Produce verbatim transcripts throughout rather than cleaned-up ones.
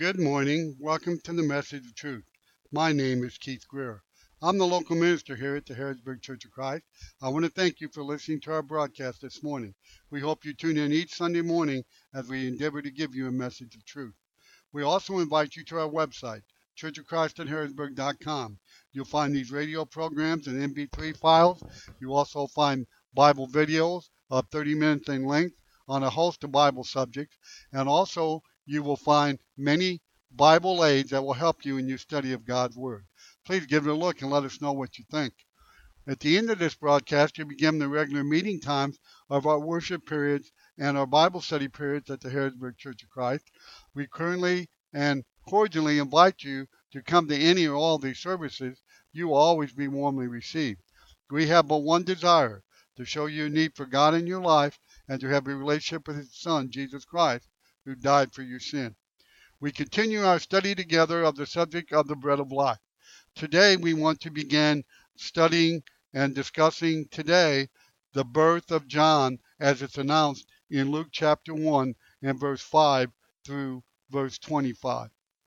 Good morning. Welcome to the Message of Truth. My name is Keith Greer. I'm the local minister here at the Harrisburg Church of Christ. I want to thank you for listening to our broadcast this morning. We hope you tune in each Sunday morning as we endeavor to give you a message of truth. We also invite you to our website, church of christ in harrisburg dot com. You'll find these radio programs and M P three files. You'll also find Bible videos of thirty minutes in length on a host of Bible subjects, and also you will find many Bible aids that will help you in your study of God's Word. Please give it a look and let us know what you think. At the end of this broadcast, you begin the regular meeting times of our worship periods and our Bible study periods at the Harrisburg Church of Christ. We currently and cordially invite you to come to any or all of these services. You will always be warmly received. We have but one desire, to show you a need for God in your life and to have a relationship with His Son, Jesus Christ, who died for your sin. We continue our study together of the subject of the bread of life. Today we want to begin studying and discussing today the birth of John as it's announced in Luke chapter one and verse five through verse twenty-five.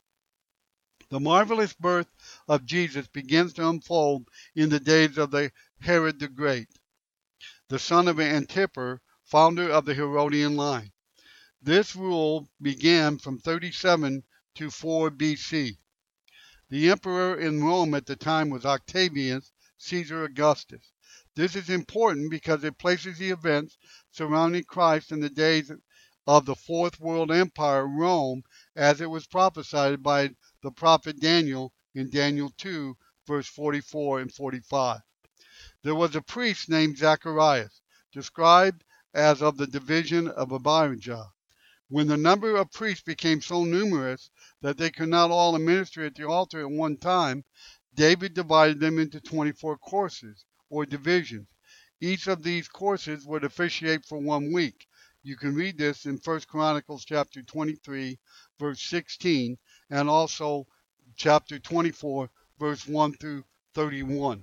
The marvelous birth of Jesus begins to unfold in the days of the Herod the Great, the son of Antipater, founder of the Herodian line. This rule began from thirty-seven to four B C. The emperor in Rome at the time was Octavius Caesar Augustus. This is important because it places the events surrounding Christ in the days of the Fourth World Empire, Rome, as it was prophesied by the prophet Daniel in Daniel two, verse forty-four and forty-five. There was a priest named Zacharias, described as of the division of Abijah. When the number of priests became so numerous that they could not all minister at the altar at one time, David divided them into twenty-four courses, or divisions. Each of these courses would officiate for one week. You can read this in First Chronicles chapter twenty-three, verse sixteen, and also chapter twenty-four, verse one through thirty-one.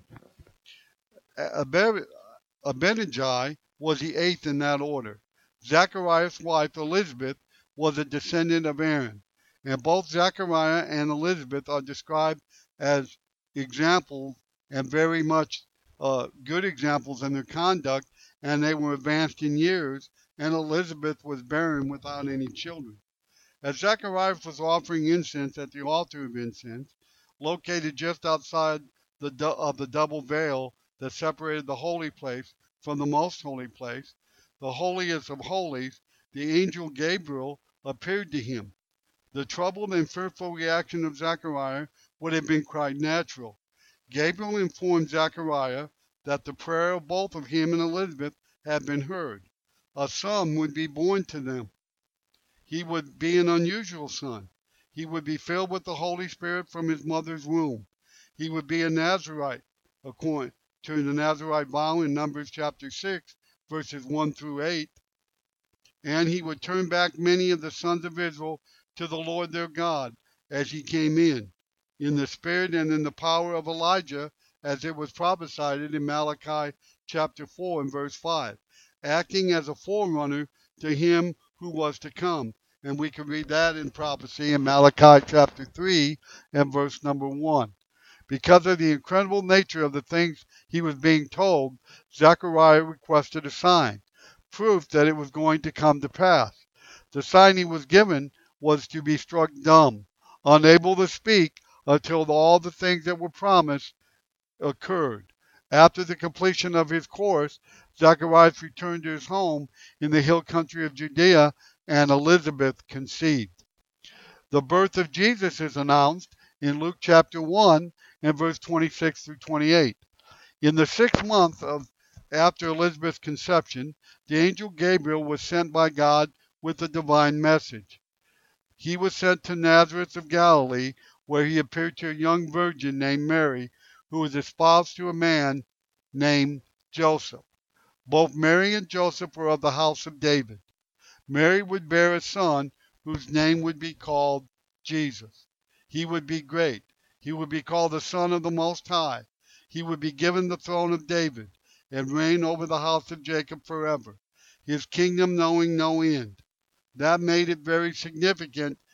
Abijah was the eighth in that order. Zacharias' wife Elizabeth was a descendant of Aaron, and both Zachariah and Elizabeth are described as examples and very much uh, good examples in their conduct, and they were advanced in years, and Elizabeth was barren without any children. As Zacharias was offering incense at the altar of incense, located just outside the du- of the double veil that separated the holy place from the most holy place, the holiest of holies, the angel Gabriel appeared to him. The troubled and fearful reaction of Zechariah would have been quite natural. Gabriel informed Zechariah that the prayer of both of him and Elizabeth had been heard. A son would be born to them. He would be an unusual son. He would be filled with the Holy Spirit from his mother's womb. He would be a Nazarite, according to the Nazarite vow in Numbers chapter six, verses one through eight, and he would turn back many of the sons of Israel to the Lord their God as he came in, in the spirit and in the power of Elijah, as it was prophesied in Malachi chapter four and verse five, acting as a forerunner to him who was to come. And we can read that in prophecy in Malachi chapter three and verse number one. Because of the incredible nature of the things he was being told, Zechariah requested a sign, proof that it was going to come to pass. The sign he was given was to be struck dumb, unable to speak until all the things that were promised occurred. After the completion of his course, Zacharias returned to his home in the hill country of Judea, and Elizabeth conceived. The birth of Jesus is announced in Luke chapter one and verse twenty-six through twenty-eight. In the sixth month of after Elizabeth's conception, the angel Gabriel was sent by God with a divine message. He was sent to Nazareth of Galilee, where he appeared to a young virgin named Mary, who was espoused to a man named Joseph. Both Mary and Joseph were of the house of David. Mary would bear a son whose name would be called Jesus. He would be great. He would be called the Son of the Most High. He would be given the throne of David and reign over the house of Jacob forever, his kingdom knowing no end. That made it very significant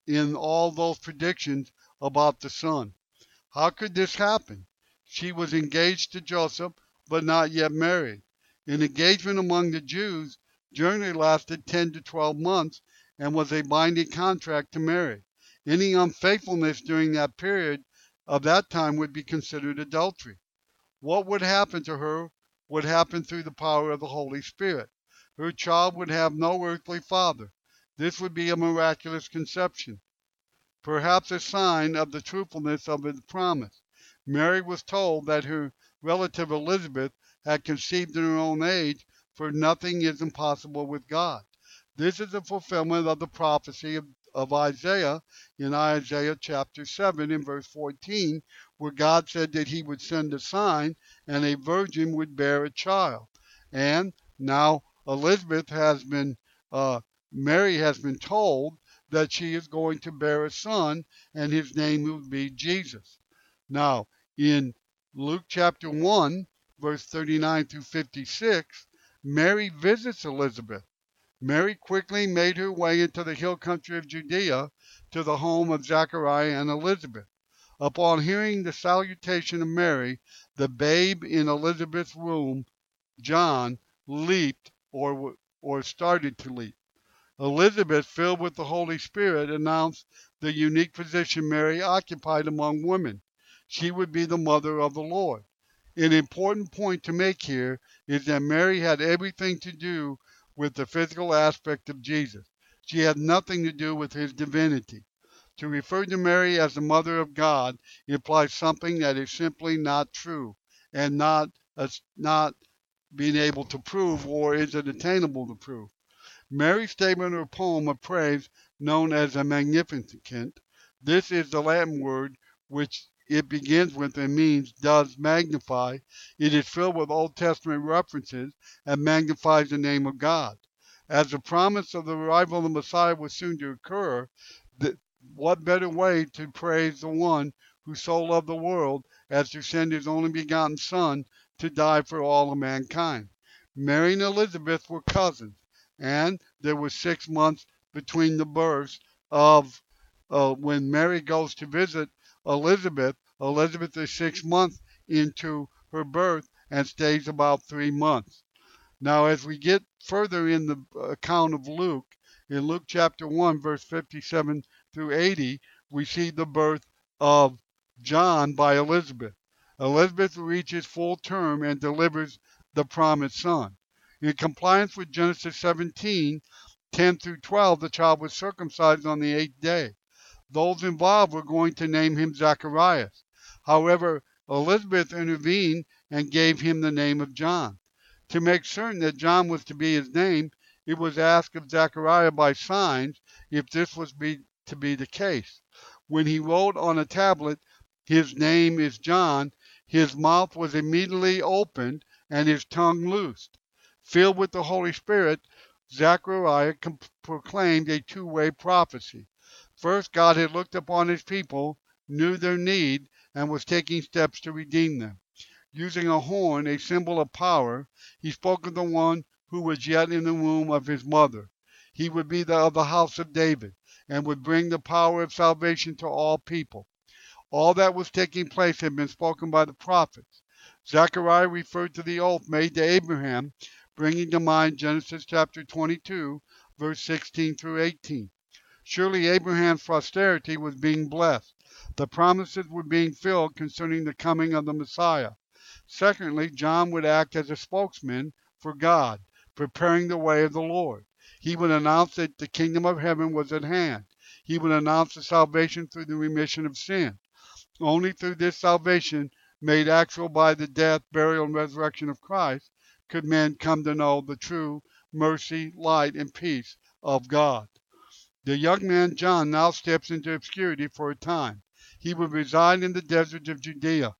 in all those predictions about the son. How could this happen? She was engaged to Joseph, but not yet married. An engagement among the Jews generally lasted ten to twelve months and was a binding contract to marry. Any unfaithfulness during that period of that time would be considered adultery. What would happen to her would happen through the power of the Holy Spirit. Her child would have no earthly father. This would be a miraculous conception, perhaps a sign of the truthfulness of his promise. Mary was told that her relative Elizabeth had conceived in her own age, for nothing is impossible with God. This is a fulfillment of the prophecy of, of Isaiah in Isaiah chapter seven in verse fourteen, where God said that he would send a sign and a virgin would bear a child. And now Elizabeth has been, uh, Mary has been told that she is going to bear a son, and his name will be Jesus. Now, in Luke chapter one, verse thirty-nine through fifty-six, Mary visits Elizabeth. Mary quickly made her way into the hill country of Judea to the home of Zachariah and Elizabeth. Upon hearing the salutation of Mary, the babe in Elizabeth's womb, John, leaped or, or started to leap. Elizabeth, filled with the Holy Spirit, announced the unique position Mary occupied among women. She would be the mother of the Lord. An important point to make here is that Mary had everything to do with the physical aspect of Jesus. She had nothing to do with his divinity. To refer to Mary as the mother of God implies something that is simply not true and not, uh, not being able to prove, or is it attainable to prove. Mary's statement or poem of praise, known as a Magnificat, this is the Latin word which it begins with and means does magnify. It is filled with Old Testament references and magnifies the name of God. As the promise of the arrival of the Messiah was soon to occur, the, what better way to praise the one who so loved the world as to send his only begotten Son to die for all of mankind. Mary and Elizabeth were cousins, and there was six months between the births of uh, when Mary goes to visit Elizabeth. Elizabeth is six months into her birth and stays about three months. Now, as we get further in the account of Luke, in Luke chapter one, verse fifty-seven through eighty, we see the birth of John by Elizabeth. Elizabeth reaches full term and delivers the promised son. In compliance with Genesis seventeen, ten through twelve, the child was circumcised on the eighth day. Those involved were going to name him Zacharias. However, Elizabeth intervened and gave him the name of John. To make certain that John was to be his name, it was asked of Zachariah by signs if this was be, to be the case. When he wrote on a tablet, "His name is John," his mouth was immediately opened and his tongue loosed. Filled with the Holy Spirit, Zechariah proclaimed a two-way prophecy. First, God had looked upon his people, knew their need, and was taking steps to redeem them. Using a horn, a symbol of power, he spoke of the one who was yet in the womb of his mother. He would be the, of the house of David, and would bring the power of salvation to all people. All that was taking place had been spoken by the prophets. Zechariah referred to the oath made to Abraham, bringing to mind Genesis chapter twenty-two, verse sixteen through eighteen. Surely Abraham's posterity was being blessed. The promises were being filled concerning the coming of the Messiah. Secondly, John would act as a spokesman for God, preparing the way of the Lord. He would announce that the kingdom of heaven was at hand. He would announce the salvation through the remission of sin. Only through this salvation, made actual by the death, burial, and resurrection of Christ, could men come to know the true mercy, light, and peace of God. The young man John now steps into obscurity for a time. He would reside in the deserts of Judea,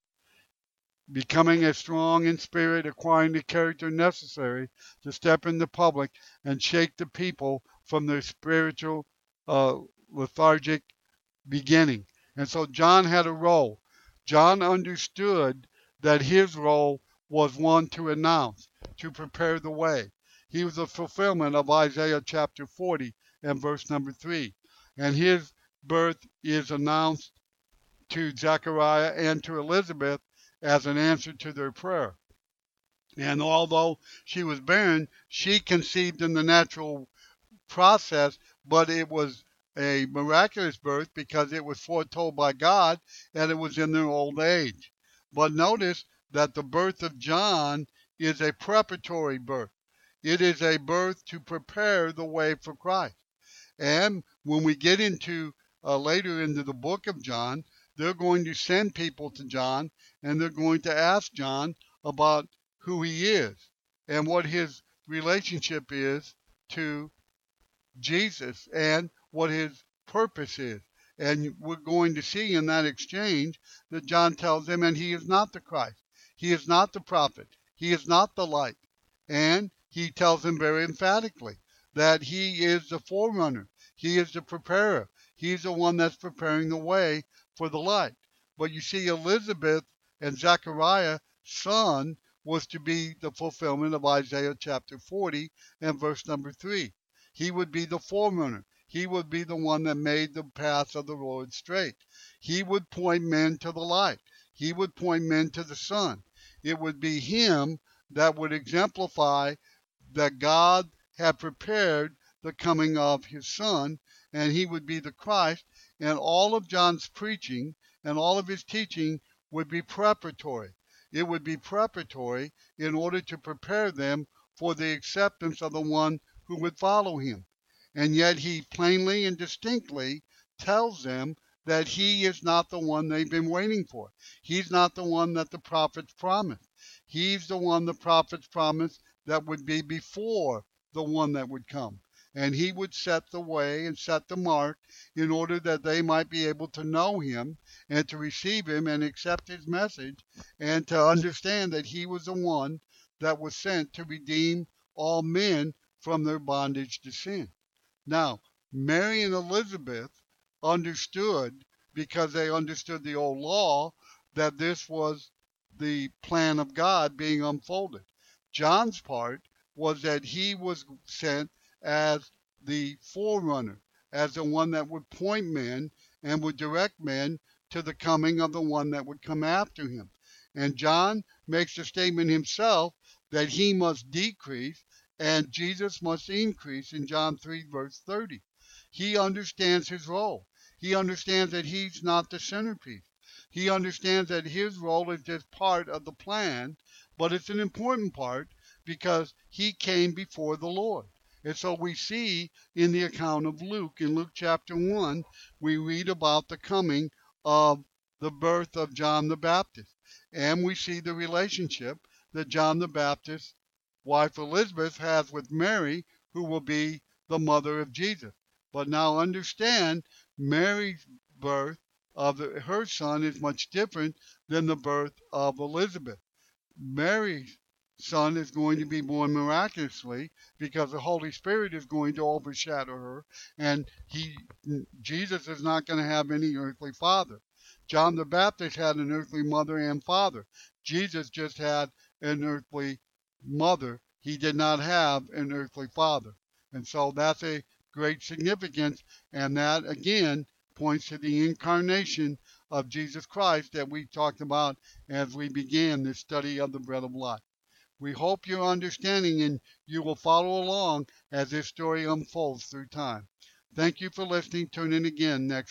becoming as strong in spirit, acquiring the character necessary to step into public and shake the people from their spiritual uh, lethargic beginning. And so John had a role. John understood that his role was one to announce, to prepare the way. He was a fulfillment of Isaiah chapter forty and verse number three. And his birth is announced to Zechariah and to Elizabeth as an answer to their prayer. And although she was barren, she conceived in the natural process, but it was a miraculous birth because it was foretold by God and it was in their old age. But notice that the birth of John is a preparatory birth. It is a birth to prepare the way for Christ. And when we get into uh, later into the book of John, they're going to send people to John and they're going to ask John about who he is and what his relationship is to Jesus and what his purpose is. And we're going to see in that exchange that John tells them, and he is not the Christ. He is not the prophet. He is not the light. And he tells them very emphatically that he is the forerunner. He is the preparer. He's the one that's preparing the way for the light. But you see, Elizabeth and Zechariah's son was to be the fulfillment of Isaiah chapter forty and verse number three. He would be the forerunner. He would be the one that made the path of the Lord straight. He would point men to the light. He would point men to the Son. It would be him that would exemplify that God had prepared the coming of his Son, and he would be the Christ, and all of John's preaching and all of his teaching would be preparatory. It would be preparatory in order to prepare them for the acceptance of the one who would follow him. And yet he plainly and distinctly tells them that he is not the one they've been waiting for. He's not the one that the prophets promised. He's the one the prophets promised that would be before the one that would come. And he would set the way and set the mark in order that they might be able to know him and to receive him and accept his message and to understand that he was the one that was sent to redeem all men from their bondage to sin. Now, Mary and Elizabeth understood, because they understood the old law, that this was the plan of God being unfolded. John's part was that he was sent as the forerunner, as the one that would point men and would direct men to the coming of the one that would come after him. And John makes the statement himself that he must decrease and Jesus must increase in John three, verse thirty. He understands his role. He understands that he's not the centerpiece. He understands that his role is just part of the plan, but it's an important part because he came before the Lord. And so we see in the account of Luke, in Luke chapter one, we read about the coming of the birth of John the Baptist. And we see the relationship that John the Baptist's wife Elizabeth has with Mary, who will be the mother of Jesus. But now understand, Mary's birth of her son is much different than the birth of Elizabeth. Mary's son is going to be born miraculously because the Holy Spirit is going to overshadow her, and he Jesus is not going to have any earthly father. John the Baptist had an earthly mother and father. Jesus just had an earthly mother. He did not have an earthly father. And so that's a great significance, and that again points to the incarnation of Jesus Christ that we talked about as we began this study of the bread of life. We hope you're understanding and you will follow along as this story unfolds through time. Thank you for listening. Tune in again next